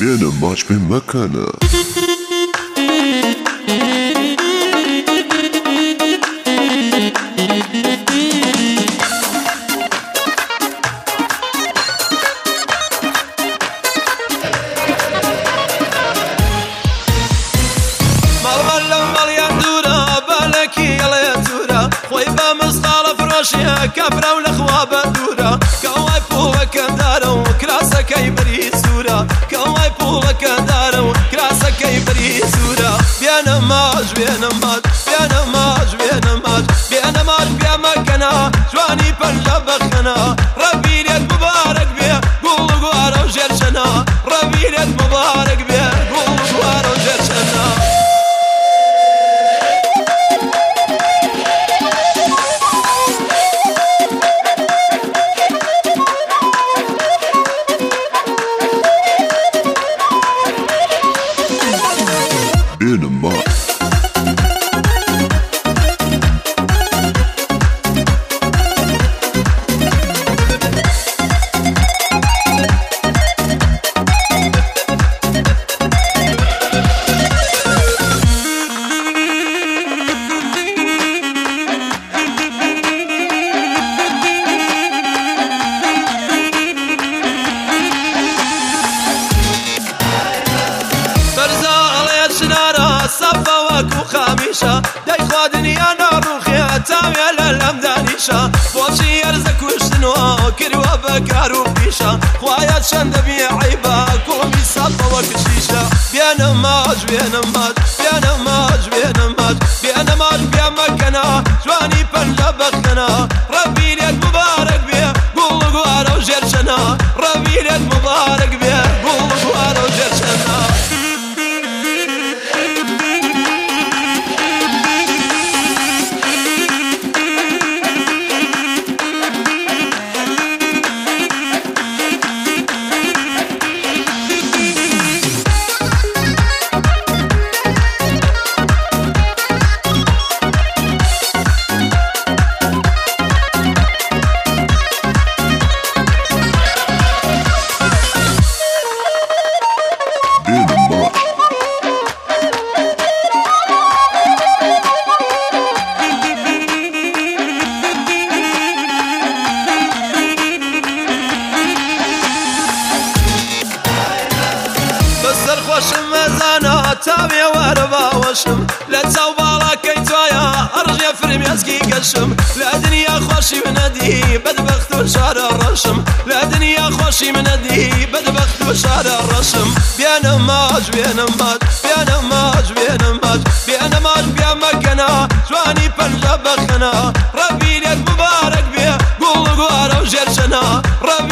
بێنە ماچ پێم مەکەنە كفرة والأخوة بدورة كواي فوق دارة وكراسة كيبري سورة كواي فوق دارة وكراسة كيبري سورة بيانا ماج بيانا ماج بيانا ماج بيانا ماج بيانا ماج بيا مكنا جواني بنجاب خنا ربي لك مبارك بيا قول قوارا وجرشنا ربي لك مبارك بيا قول قوارا وجرشنا خاميشة داي خوادني أنا روخي أتاوي للم دانيشة وابشي يرزك وشتنوا كروا بكارو بيشة خوايا شند بيعيبا كومي سالطة وكشيشة بيانا ماج بيانا ماج بيانا ماج بيانا ماج بيانا ماج بيا مكنا جواني بنجاب خنا ربي لك مبارك بيا قول قوارا وجرشنا ربي لك مبارك بيا قول قوارا وجرشنا تابي واربا وشم لا تصوبالا كيتوايا ارجع فرمياسكي قشم لا دنيا خوشي بندي بدبخت وشار الرشم لا دنيا خوشي بندي بدبخت وشار الرشم بيانا ماج بيانا ماج بيانا ماج بيانا ماج بيانا ماج بيا مكنا جواني بنجاب خنا ربي لك مبارك بيا قول قوارا وجرشنا